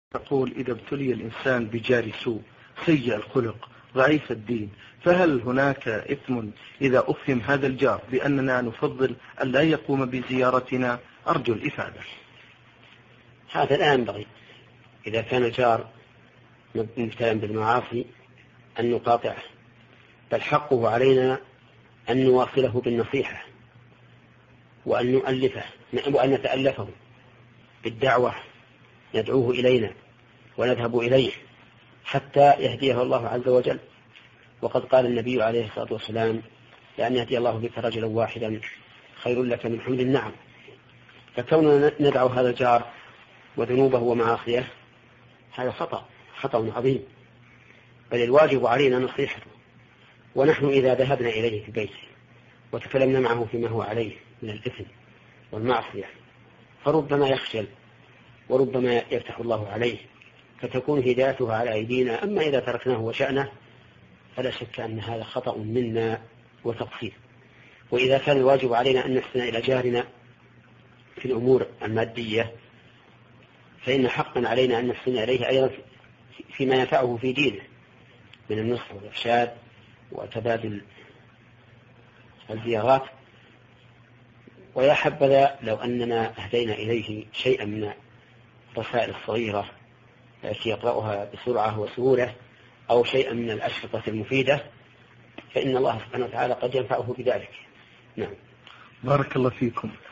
تقول إذا ابتلي الإنسان بجار سوء سيء الخلق ضعيف الدين، فهل هناك إثم إذا أفهم هذا الجار بأننا نفضل أن لا يقوم بزيارتنا؟ أرجو الإفادة. هذا لا ينبغي. إذا كان الجار مبتلى بالمعاصي أن نقاطعه، بل حقه علينا أن نواصله بالنصيحة وأن نؤلفه وأن نتألفه بالدعوة، ندعوه إلينا ونذهب إليه حتى يهديه الله عز وجل. وقد قال النبي عليه الصلاة والسلام: لأن يهدي الله بك رجلا واحدا خير لك من حمل النعم. فكوننا ندعو هذا الجار وذنوبه ومعاصيه هذا خطأ عظيم، بل الواجب علينا نصيحته. ونحن إذا ذهبنا إليه في بيته وتكلمنا معه فيما هو عليه من الإثم والمعصية فربما يخجل وربما يفتح الله عليه فتكون هدايته على أيدينا. أما إذا تركناه وشأنه فلا شك أن هذا خطأ منا وتقصير. وإذا كان الواجب علينا أن نحسن إلى جارنا في الأمور المادية فإن حقا علينا أن نحسن إليه أيضا فيما ينفعه في دينه من النصح والإرشاد وتبادل الزيارات. ويا حبذا لو أننا أهدينا إليه شيئا من الرسائل الصغيرة التي يقرأها بسرعة وسهولة أو شيئا من الأشرطة المفيدة، فإن الله سبحانه وتعالى قد ينفعه بذلك. نعم. بارك الله فيكم.